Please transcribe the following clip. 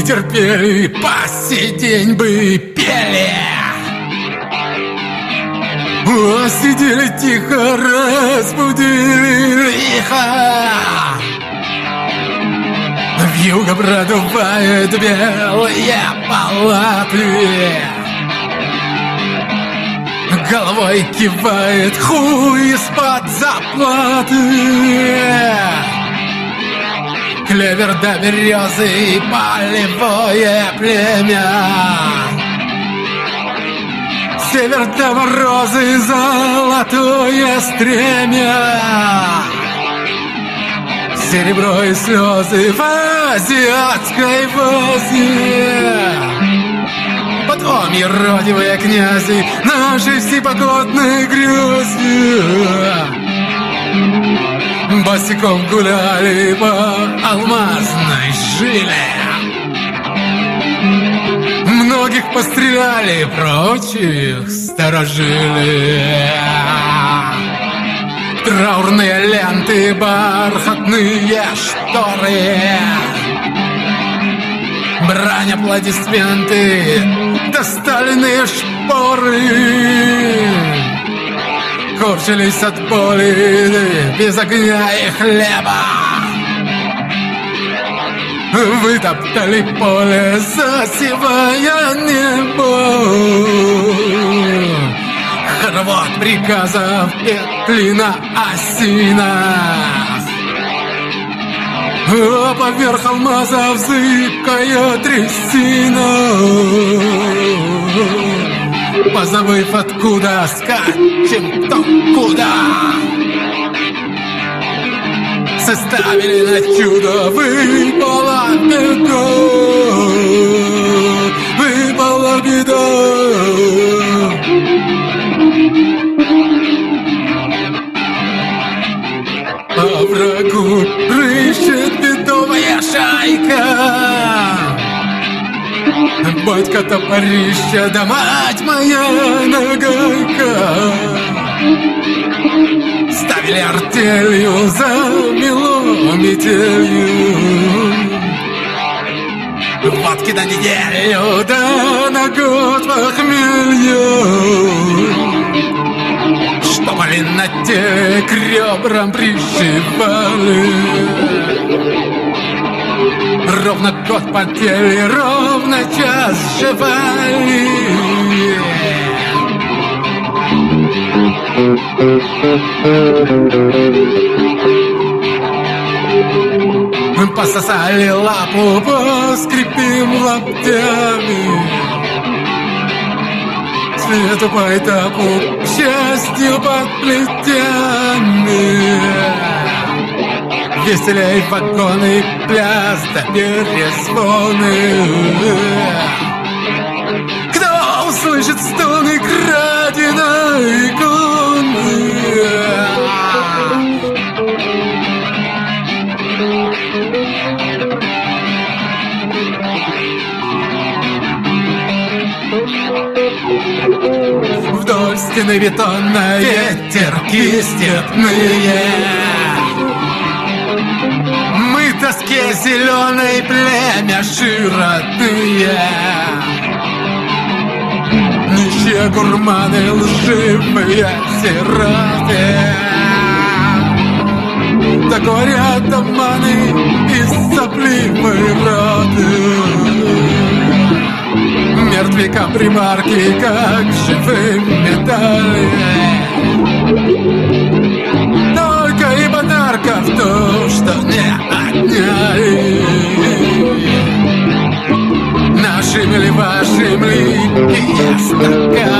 терпели, по сей день бы пели. Сидели тихо, разбудили лихо. Вьюга продувает белые палаты. Головой кивает хуй из-под заплаты. Клевер до березы, полевое племя. Север до морозы, золотое стремя. Серебро и слезы в азиатской вазе. Потом еродивые князи нашей всепогодной грязи. Босиком гуляли по алмазной жиле. Многих постреляли, прочих сторожили. Траурные ленты, бархатные шторы. Брань, аплодисменты, досталенные шпоры. Корчились от боли без огня и хлеба. Вытоптали поле, засевая небо. Хоровод приказов, петли на осинах. А поверх алмазов зыбкая трясина. Позабыв откуда, скачем кто куда. Составили на чудо, выпала беда. Выпала беда. А врагу рыщет бедовая шайка. Батька топорища, да мать моя нагайка. Ставили артелью, замело метелью. Водки на неделю, да на год похмелья. Штопали на теле, к ребрам пришивали. Ровно год потели, ровно час жевали. Мы пососали лапу, поскрипим лаптями. Свету по этапу, к счастью под плетями. Веселей вагоны, пляс да перезвоны. Кто услышит стоны краденой иконы? Вдоль стены бетонной ветерки степные. Мы в тоске зеленой, племя широтные. Нищие гурманы, лживые сироты. Да говорят обманы из сопливой роты. Мертвякам примарки, как живым медали. Только и подарков то, что не отняли. Нашим или вашим липкие стаканы.